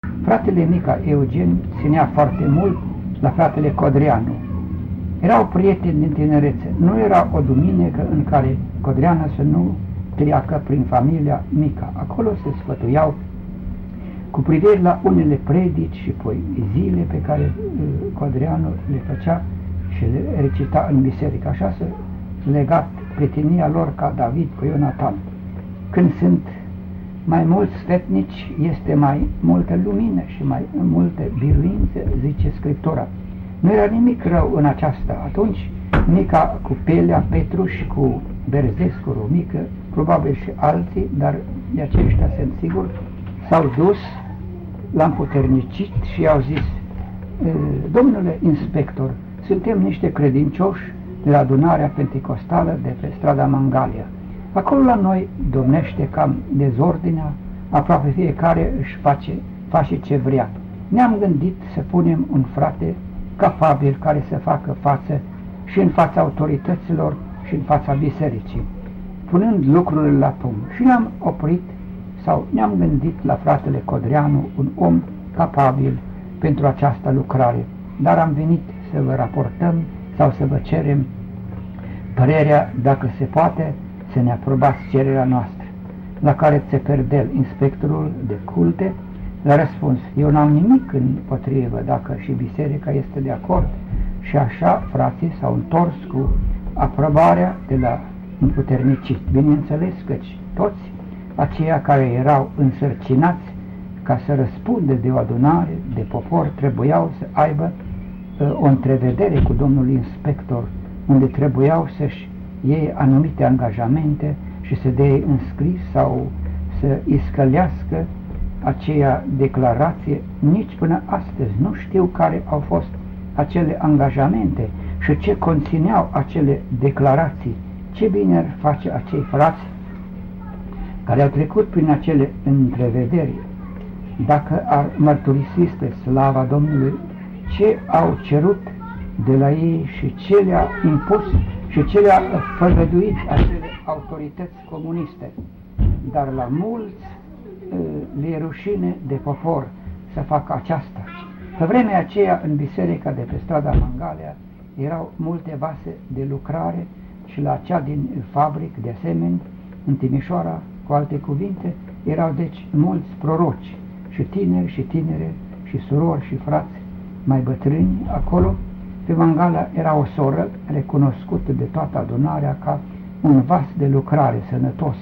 Fratele Mica Eugen ținea foarte mult la fratele Codreanu. Erau prieteni din tinerețe. Nu era o duminică în care Codreanu să nu treacă prin familia Mica. Acolo se sfătuiau cu privire la unele predici și poezile pe care Codreanu le făcea și le recita în biserică. Așa se legat prietenia lor ca David cu Ionatan. Când sunt mai mulți sfetnici, este mai multă lumină și mai multe biruință, zice Scriptura. Nu era nimic rău în aceasta. Atunci Mica cu Pelea, Petru și cu Berzescu, Romică, probabil și alții, dar de aceștia sunt sigur, s-au dus, l-am puternicit și i-au zis: domnule inspector, suntem niște credincioși de la adunarea penticostală de pe strada Mangalia. Acolo la noi domnește cam dezordinea, aproape fiecare își face ce vrea. Ne-am gândit să punem un frate capabil care să facă față și în fața autorităților și în fața bisericii, punând lucrurile la punct. Și ne-am oprit sau ne-am gândit la fratele Codreanu, un om capabil pentru această lucrare, dar am venit să vă raportăm sau să vă cerem părerea, dacă se poate, să ne aprobați cererea noastră. La care Țeperdel, inspectorul de culte, le-a răspuns: eu n-am nimic împotrivă dacă și biserica este de acord. Și așa frații s-au întors cu aprobarea de la împuternicit. Bineînțeles că toți aceia care erau însărcinați ca să răspundă de o adunare de popor trebuiau să aibă o întrevedere cu domnul inspector, unde trebuiau să-și iei anumite angajamente și să dea înscris sau să iscălească aceea declarație. Nici până astăzi nu știu care au fost acele angajamente și ce conțineau acele declarații. Ce bine ar face acei frați care au trecut prin acele întrevederi dacă ar mărturisi spre slava Domnului ce au cerut de la ei și ce le-a impus și ce le-a făgăduit acele autorități comuniste. Dar la mulți le e rușine de popor să facă aceasta. Pe vremea aceea, în biserica de pe strada Mangalia, erau multe vase de lucrare și la cea din fabric, de asemenea, în Timișoara, cu alte cuvinte, erau deci mulți proroci și tineri și tinere și surori și frați mai bătrâni acolo. Pe Mangalia era o soră recunoscută de toată adunarea ca un vas de lucrare sănătos.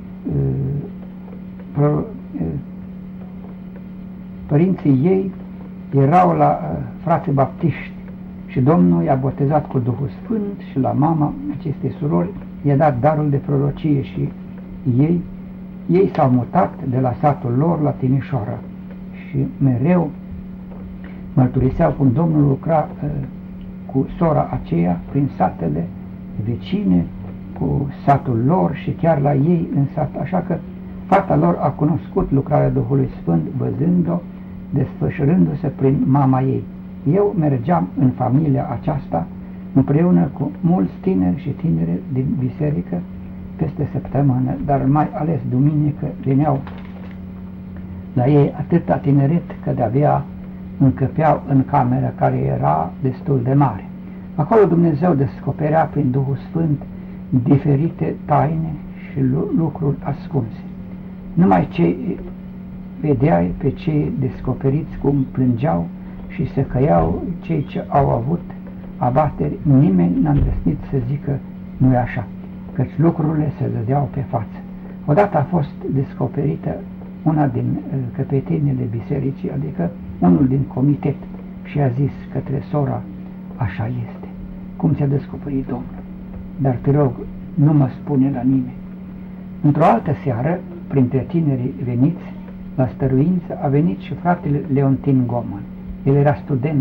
Părinții ei erau la frații baptiști și Domnul i-a botezat cu Duhul Sfânt și la mama acestei surori i-a dat darul de prorocie și ei s-au mutat de la satul lor la Timișoara și mereu mărturiseau cum Domnul lucra cu sora aceea prin satele vecine, cu satul lor și chiar la ei în sat, așa că fata lor a cunoscut lucrarea Duhului Sfânt văzând-o, desfășurându-se prin mama ei. Eu mergeam în familia aceasta împreună cu mulți tineri și tinere din biserică peste săptămână, dar mai ales duminică veneau la ei atâta tineret că de-abia încăpeau în cameră care era destul de mare. Acolo Dumnezeu descoperea prin Duhul Sfânt diferite taine și lucruri ascunse. Numai ce vedeai pe cei descoperiți cum plângeau și se căiau cei ce au avut abateri, nimeni n-a îndrăznit să zică nu e așa, căci lucrurile se dădeau pe față. Odată a fost descoperită una din căpetenile bisericii, adică unul din comitet, și a zis către sora: așa este, cum ți-a descoperit Domnul, dar te rog, nu mă spune la nimeni. Într-o altă seară, printre tinerii veniți la stăruință, a venit și fratele Leontin Goman. El era student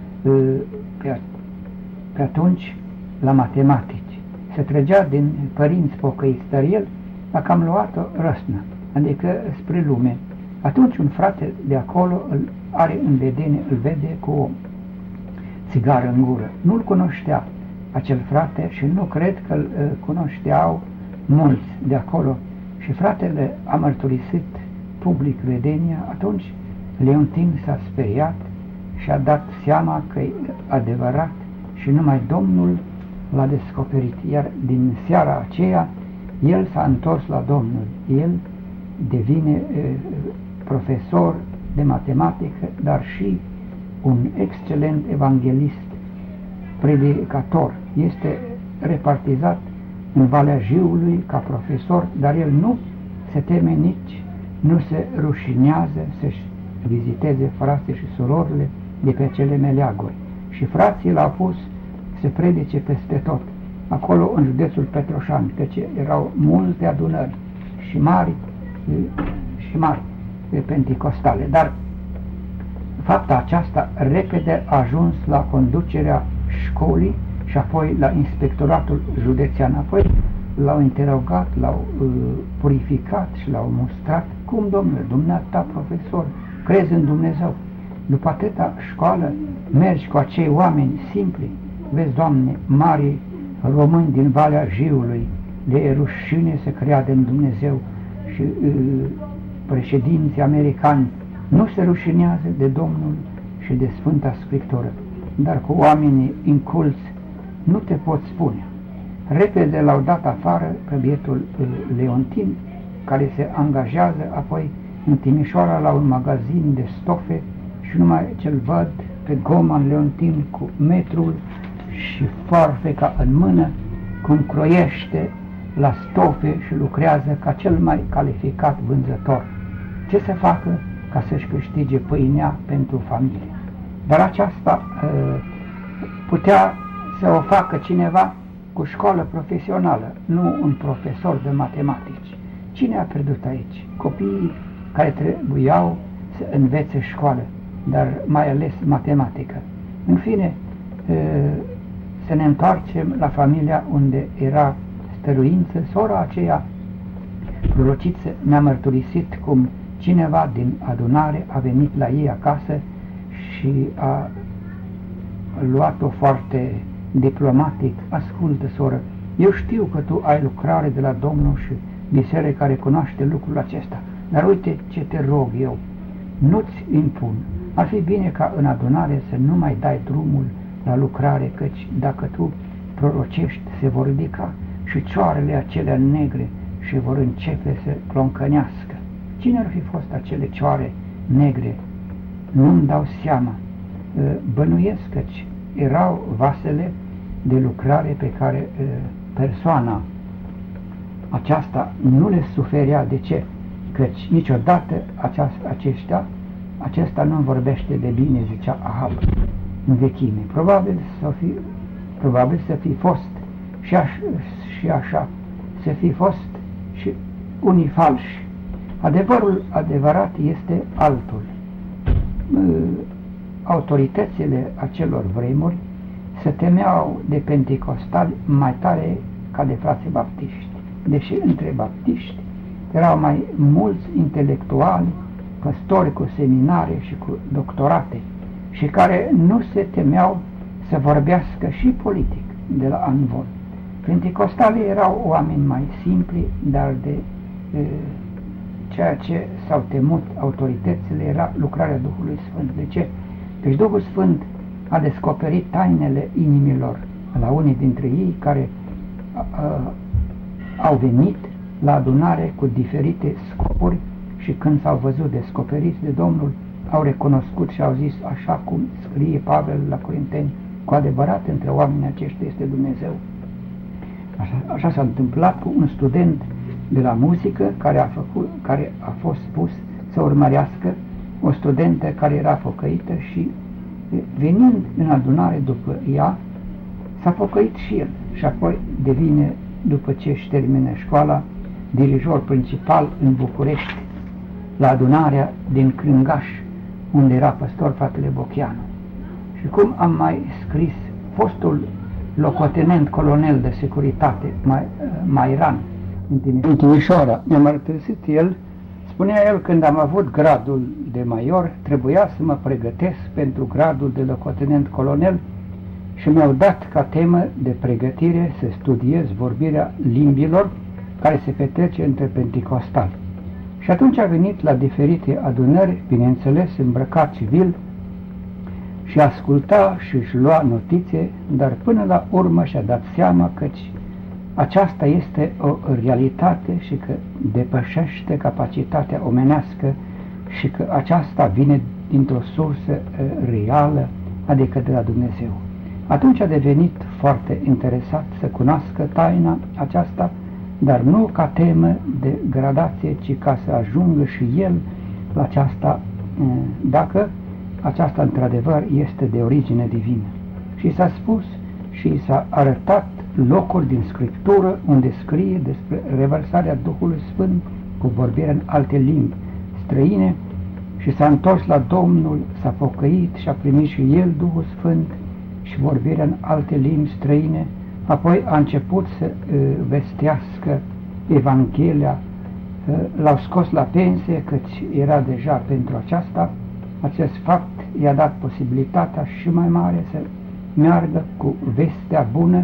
pe atunci la matematici. Se trăgea din părinți pocăiți, dar el a cam luat-o răsnă, adică spre lume. Atunci un frate de acolo îl are în vedenie, îl vede cu o țigară în gură. Nu-l cunoștea acel frate și nu cred că îl cunoșteau mulți de acolo. Și fratele a mărturisit public vedenia. Atunci Leontin s-a speriat și a dat seama că e adevărat și numai Domnul l-a descoperit, iar din seara aceea el s-a întors la Domnul. El devine profesor de matematică, dar și un excelent evanghelist, predicator. Este repartizat în Valea Jiului ca profesor, dar el nu se teme nici, nu se rușinează să-și viziteze frații și surorile de pe acele meleaguri. Și frații l-au pus să predice peste tot, acolo în județul Petroșani, căci erau multe adunări și mari penticostale, dar fapta aceasta repede a ajuns la conducerea școlii și apoi la inspectoratul județean. Apoi l-au interogat, l-au purificat și l-au mustrat. Cum, domnule, dumneata profesor, crezi în Dumnezeu? După atâta școală mergi cu acei oameni simpli? Vezi, Doamne, mari români din Valea Jiului, de rușine să creadă în Dumnezeu și președinții americani nu se rușinează de Domnul și de Sfânta Scriptură, dar cu oamenii inculți nu te pot spune. Repede l-au dat afară pe bietul Leontin, care se angajează apoi în Timișoara la un magazin de stofe și numai ce-l văd pe Goman Leontin cu metrul și farfeca în mână, cum croiește la stofe și lucrează ca cel mai calificat vânzător. Ce să facă ca să-și câștige pâinea pentru familie? Dar aceasta putea să o facă cineva cu școală profesională, nu un profesor de matematici. Cine a pierdut aici? Copiii care trebuiau să învețe școală, dar mai ales matematică. În fine, să ne întoarcem la familia unde era stăruință. Sora aceea prorociță mi-a mărturisit cum cineva din adunare a venit la ei acasă și a luat-o foarte diplomatic. Ascultă, soră, eu știu că tu ai lucrare de la Domnul și biserica care cunoaște lucrul acesta, dar uite ce te rog eu, nu-ți impun. Ar fi bine ca în adunare să nu mai dai drumul la lucrare, căci dacă tu prorocești, se vor ridica și cioarele acelea negre și vor începe să ploncănească. Cine ar fi fost acele cioare negre? Nu-mi dau seama. Bănuiesc că erau vasele de lucrare pe care persoana aceasta nu le suferea. De ce? Căci niciodată acesta nu vorbește de bine, zicea Ahab în vechime. Probabil să fi fost și așa, să fi fost și unii falși. Adevărul adevărat este altul. Autoritățile acelor vremuri se temeau de penticostali mai tare ca de frații baptiști, deși între baptiști erau mai mulți intelectuali, păstori cu seminare și cu doctorate și care nu se temeau să vorbească și politic de la anvol. Penticostalii erau oameni mai simpli, dar de ceea ce s-au temut autoritățile era lucrarea Duhului Sfânt. De ce? Deci Duhul Sfânt a descoperit tainele inimilor la unii dintre ei care au venit la adunare cu diferite scopuri și când s-au văzut descoperiți de Domnul, au recunoscut și au zis, așa cum scrie Pavel la Corinteni, cu adevărat între oamenii aceștia este Dumnezeu. Așa s-a întâmplat cu un student de la muzică care a fost pus să urmărească o studentă care era pocăită și venind în adunare după ea, s-a pocăit și el și apoi devine, după ce își termină școala, dirijor principal în București, la adunarea din Crângaș, unde era păstor fratele Bocheanu. Și cum am mai scris, fostul locotenent colonel de securitate, Mairan, în Timișoara, mi-a mărturisit el, spunea el, când am avut gradul de major, trebuia să mă pregătesc pentru gradul de locotenent colonel și mi-au dat ca temă de pregătire să studiez vorbirea limbilor care se petrece între penticostali. Și atunci a venit la diferite adunări, bineînțeles îmbrăcat civil, și asculta și își lua notițe, dar până la urmă și-a dat seama căci aceasta este o realitate și că depășește capacitatea omenească și că aceasta vine dintr-o sursă reală, adică de la Dumnezeu. Atunci a devenit foarte interesat să cunoască taina aceasta, dar nu ca temă de gradație, ci ca să ajungă și el la aceasta, dacă aceasta într-adevăr este de origine divină. Și s-a spus și s-a arătat locuri din Scriptură unde scrie despre revărsarea Duhului Sfânt cu vorbire în alte limbi străine și s-a întors la Domnul, s-a pocăit și a primit și el Duhul Sfânt și vorbirea în alte limbi străine, apoi a început să vestească Evanghelia, l-au scos la pensie căci era deja pentru aceasta. Acest fapt i-a dat posibilitatea și mai mare să meargă cu vestea bună.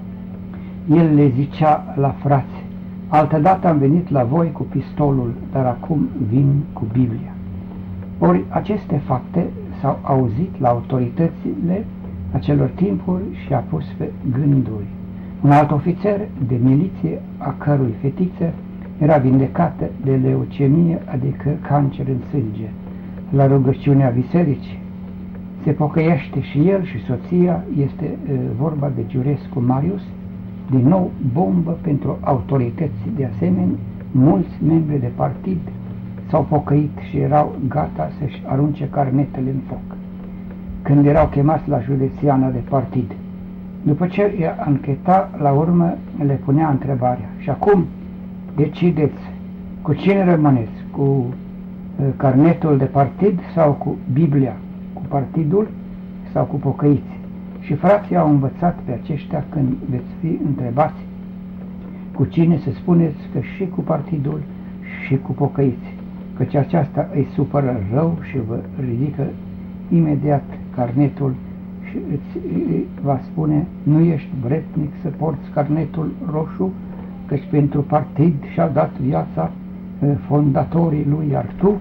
El le zicea la frați: altădată am venit la voi cu pistolul, dar acum vin cu Biblia. Ori aceste fapte s-au auzit la autoritățile acelor timpuri și a pus pe gânduri. Un alt ofițer de miliție, a cărui fetiță era vindecată de leucemie, adică cancer în sânge, la rugăciunea bisericii, se pocăiește și el și soția, este vorba de Giurescu Marius, din nou bombă pentru autorități. De asemenea, mulți membri de partid s-au pocăit și erau gata să-și arunce carnetele în foc când erau chemați la județiana de partid. După ce i-a ancheta, la urmă le punea întrebarea: și acum decideți cu cine rămâneți, cu carnetul de partid sau cu Biblia, cu partidul sau cu pocăiți? Și frații au învățat pe aceștia: când veți fi întrebați cu cine, să spuneți că și cu partidul și cu pocăiți, căci aceasta îi supără rău și vă ridică imediat carnetul și îți va spune: nu ești vrednic să porți carnetul roșu, căci pentru partid și-au dat viața fondatorii lui, iar tu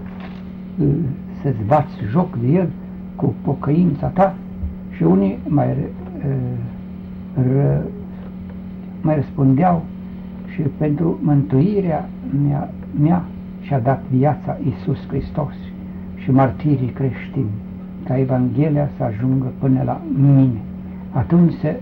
să-ți bați joc de el cu pocăința ta. Și unii mai răspundeau: și pentru mântuirea mea și-a dat viața Iisus Hristos și martirii creștini, ca Evanghelia să ajungă până la mine. Atunci se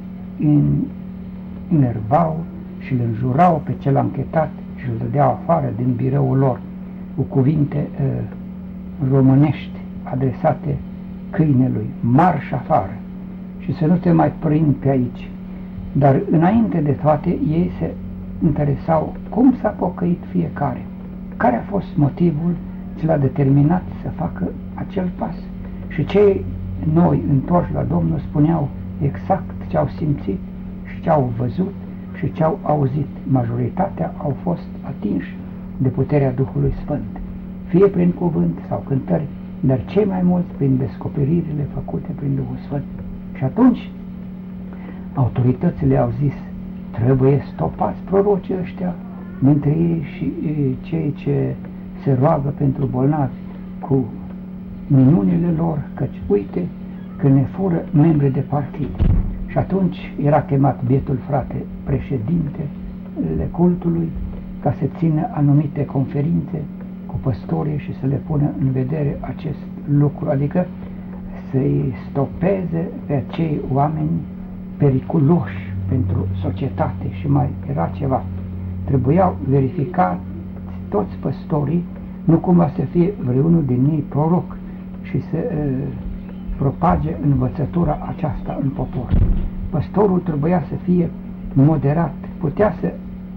enervau și îl înjurau pe cel anchetat și îl dădeau afară din biroul lor cu cuvinte românești adresate câinelui: marș afară și să nu te mai prind pe aici. Dar înainte de toate ei se interesau cum s-a pocăit fiecare, care a fost motivul ce l-a determinat să facă acel pas. Și cei noi întorși la Domnul spuneau exact ce au simțit și ce au văzut și ce au auzit. Majoritatea au fost atinși de puterea Duhului Sfânt, fie prin cuvânt sau cântări, dar cei mai mulți prin descoperirile făcute prin Duhul Sfânt. Și atunci autoritățile au zis: trebuie stopați prorocii ăștia dintre ei și cei ce se roagă pentru bolnavi cu minunile lor, căci uite că ne fură membri de partid. Și atunci era chemat bietul frate președintele cultului ca să țină anumite conferințe cu păstorii și să le pună în vedere acest lucru, adică să-i stopeze pe acei oameni periculoși pentru societate. Și mai era ceva: trebuiau verificați toți păstorii, nu cumva să fie vreunul din ei proroc și să propage învățătura aceasta în popor. Păstorul trebuia să fie moderat, putea să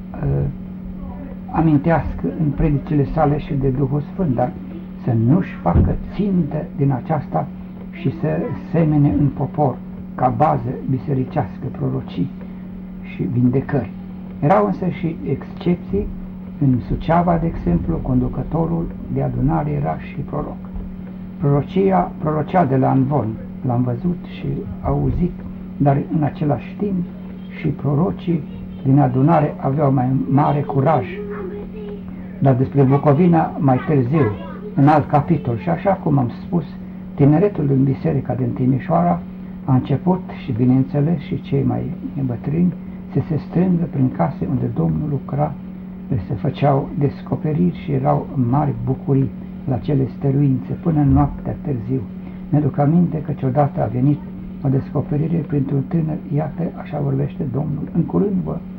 amintească în predicile sale și de Duhul Sfânt, dar să nu-și facă țintă din aceasta și să semene în popor ca bază bisericească prorocii și vindecări. Erau însă și excepții. În Suceava, de exemplu, conducătorul de adunare era și proroc. Prorocea de la Anvon, l-am văzut și auzit, dar în același timp și prorocii din adunare aveau mai mare curaj Dar despre Bucovina mai târziu, în alt capitol. Și așa cum am spus, tineretul în biserica din Timișoara a început și, bineînțeles, și cei mai bătrâni să se strângă prin case unde Domnul lucra, se făceau descoperiri și erau mari bucurii la cele stăruințe până în noaptea târziu. Mi-aduc aminte că odată a venit o descoperire printr-un tânăr, iată, așa vorbește Domnul, în curând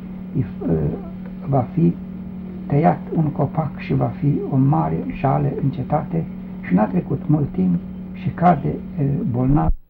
va fi tăiat un copac și va fi o mare jale în cetate, și n-a trecut mult timp și cade bolnav.